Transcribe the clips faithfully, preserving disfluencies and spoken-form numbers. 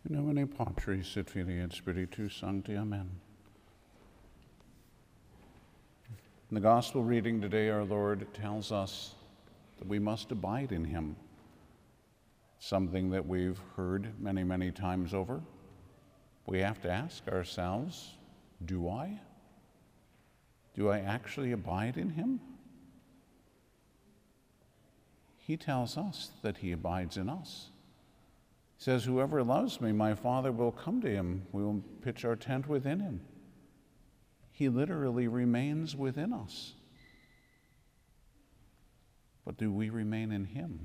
In nomine Patris et Filii et Spiritus Sancti. Amen. In the Gospel reading today, our Lord tells us that we must abide in Him, something that we've heard many, many times over. We have to ask ourselves, do I? Do I actually abide in Him? He tells us that He abides in us. He says, whoever loves me, my Father will come to him. We will pitch our tent within him. He literally remains within us. But do we remain in Him?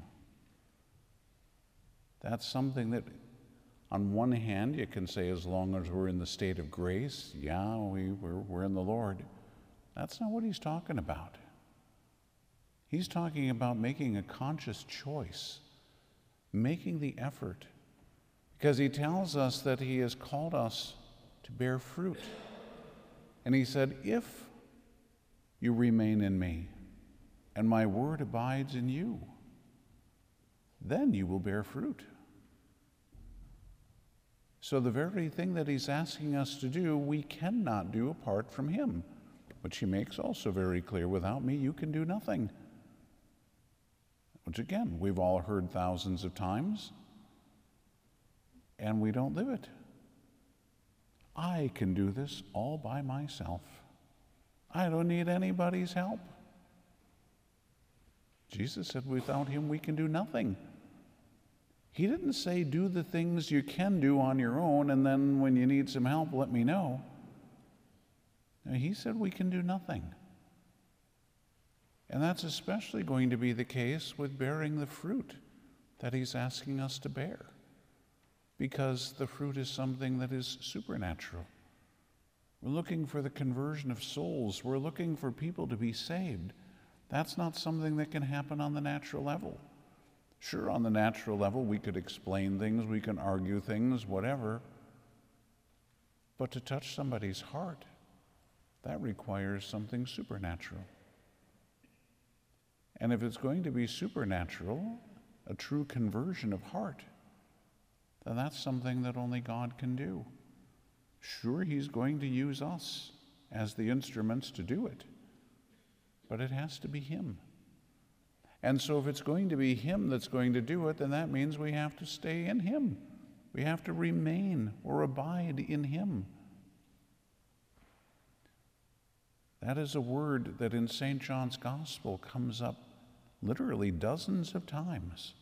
That's something that, on one hand, you can say as long as we're in the state of grace, yeah, we, we're, we're in the Lord. That's not what He's talking about. He's talking about making a conscious choice, making the effort, because He tells us that He has called us to bear fruit. And He said, if you remain in me and my word abides in you, then you will bear fruit. So the very thing that He's asking us to do, we cannot do apart from Him, which He makes also very clear. Without me, you can do nothing. Which again, we've all heard thousands of times, and we don't live it. I can do this all by myself. I don't need anybody's help. Jesus said, without Him, we can do nothing. He didn't say, do the things you can do on your own, and then when you need some help, let me know. No, He said we can do nothing. And that's especially going to be the case with bearing the fruit that He's asking us to bear, because the fruit is something that is supernatural. We're looking for the conversion of souls. We're looking for people to be saved. That's not something that can happen on the natural level. Sure, on the natural level, we could explain things, we can argue things, whatever. But to touch somebody's heart, that requires something supernatural. And if it's going to be supernatural, a true conversion of heart, then that's something that only God can do. Sure, He's going to use us as the instruments to do it, but it has to be Him. And so if it's going to be Him that's going to do it, then that means we have to stay in Him. We have to remain or abide in Him. That is a word that in Saint John's Gospel comes up literally dozens of times.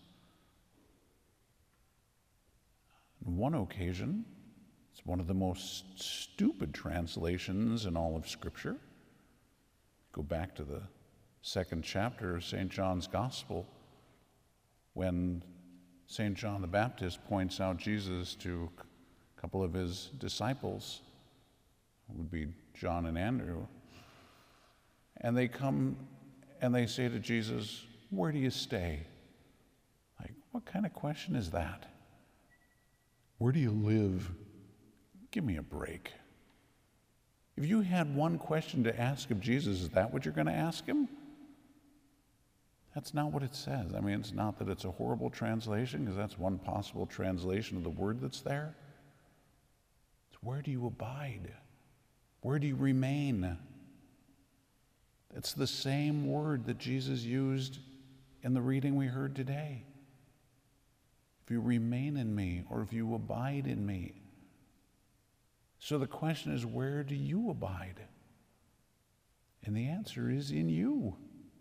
On one occasion, it's one of the most stupid translations in all of Scripture. Go back to the second chapter of Saint John's Gospel, when Saint John the Baptist points out Jesus to a couple of his disciples, it would be John and Andrew, and they come and they say to Jesus, where do you stay? Like, what kind of question is that? Where do you live? Give me a break. If you had one question to ask of Jesus, is that what you're going to ask Him? That's not what it says. I mean, it's not that it's a horrible translation, because that's one possible translation of the word that's there. It's where do you abide? Where do you remain? It's the same word that Jesus used in the reading we heard today. If you remain in me, or if you abide in me. So the question is, where do you abide? And the answer is in you.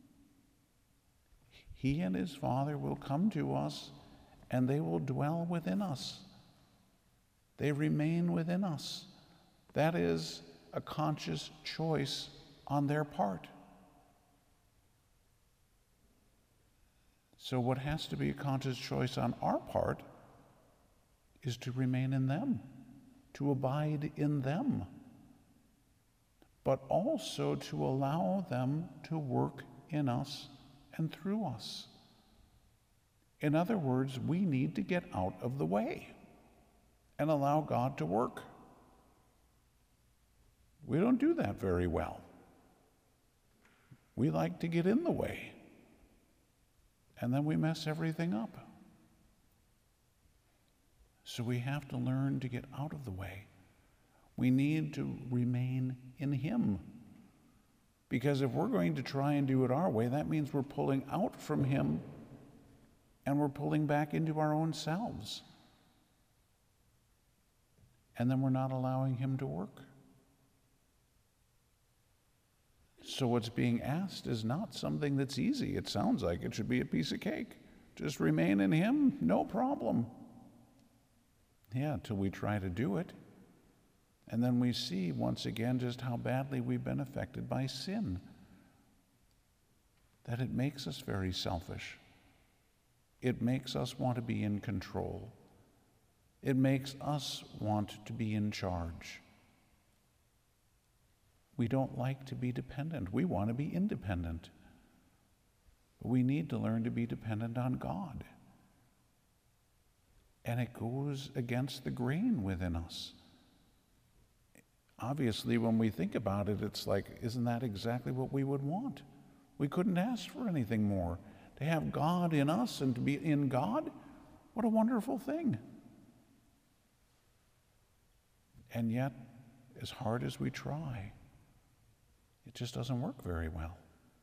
He and His Father will come to us, and they will dwell within us. They remain within us. That is a conscious choice on their part. So what has to be a conscious choice on our part is to remain in them, to abide in them, but also to allow them to work in us and through us. In other words, we need to get out of the way and allow God to work. We don't do that very well. We like to get in the way, and then we mess everything up. So we have to learn to get out of the way. We need to remain in him. Because if we're going to try and do it our way, that means we're pulling out from him and we're pulling back into our own selves. And then we're not allowing him to work. So what's being asked is not something that's easy. It sounds like it should be a piece of cake. Just remain in him, no problem. Yeah, until we try to do it. And then we see once again just how badly we've been affected by sin. That it makes us very selfish. It makes us want to be in control. It makes us want to be in charge. We don't like to be dependent. We want to be independent. But we need to learn to be dependent on God. And it goes against the grain within us. Obviously, when we think about it, it's like, isn't that exactly what we would want? We couldn't ask for anything more. To have God in us and to be in God, what a wonderful thing. And yet, as hard as we try, it just doesn't work very well.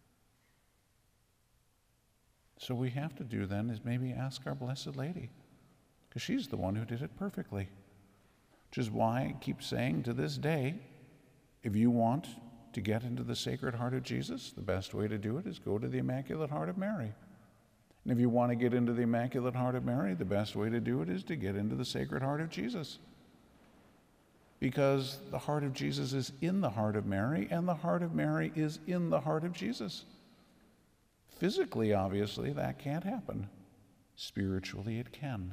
So what we have to do then is maybe ask our Blessed Lady, because she's the one who did it perfectly. Which is why I keep saying to this day, if you want to get into the Sacred Heart of Jesus, the best way to do it is go to the Immaculate Heart of Mary. And if you want to get into the Immaculate Heart of Mary, the best way to do it is to get into the Sacred Heart of Jesus. Because the heart of Jesus is in the heart of Mary, and the heart of Mary is in the heart of Jesus. Physically, obviously, that can't happen. Spiritually, it can.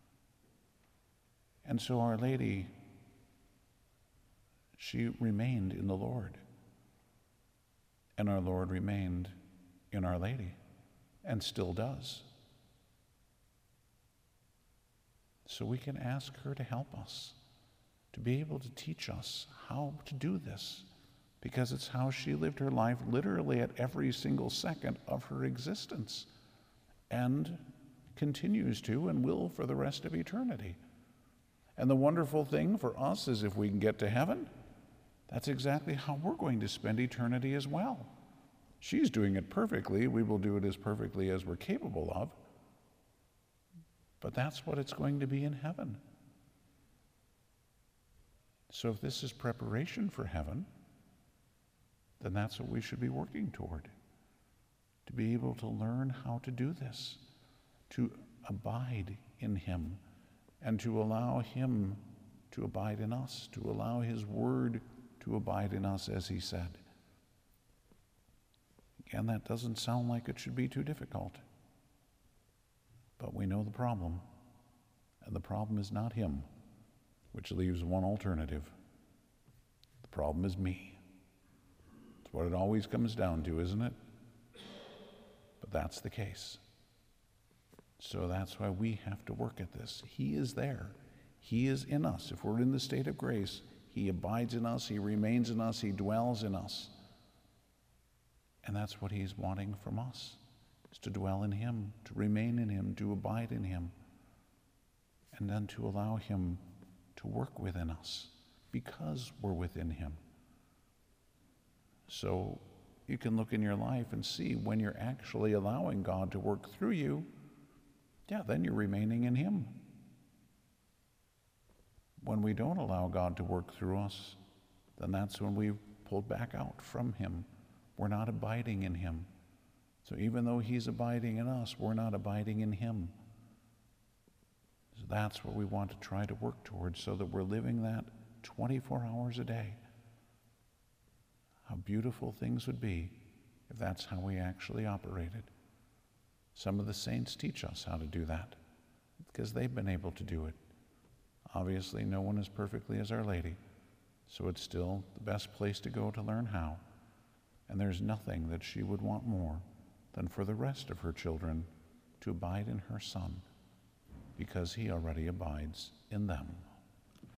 And so Our Lady, she remained in the Lord. And our Lord remained in Our Lady, and still does. So we can ask her to help us, to be able to teach us how to do this, because it's how she lived her life literally at every single second of her existence, and continues to and will for the rest of eternity. And the wonderful thing for us is if we can get to heaven, that's exactly how we're going to spend eternity as well. She's doing it perfectly. We will do it as perfectly as we're capable of. But that's what it's going to be in heaven. So if this is preparation for heaven, then that's what we should be working toward. To be able to learn how to do this, to abide in him, and to allow him to abide in us, to allow his word to abide in us, as he said. Again, that doesn't sound like it should be too difficult. But we know the problem. And the problem is not him, which leaves one alternative. The problem is me. It's what it always comes down to, isn't it? But that's the case. So that's why we have to work at this. He is there. He is in us. If we're in the state of grace, he abides in us, he remains in us, he dwells in us. And that's what he's wanting from us, is to dwell in him, to remain in him, to abide in him, and then to allow him to work within us because we're within him. So you can look in your life and see when you're actually allowing God to work through you, yeah, then you're remaining in him. When we don't allow God to work through us, then that's when we've pulled back out from him. We're not abiding in him. So even though he's abiding in us, we're not abiding in him. So that's what we want to try to work towards, so that we're living that twenty-four hours a day. How beautiful things would be if that's how we actually operated. Some of the saints teach us how to do that because they've been able to do it. Obviously, no one as perfectly as Our Lady, so it's still the best place to go to learn how. And there's nothing that she would want more than for the rest of her children to abide in her Son, because he already abides in them.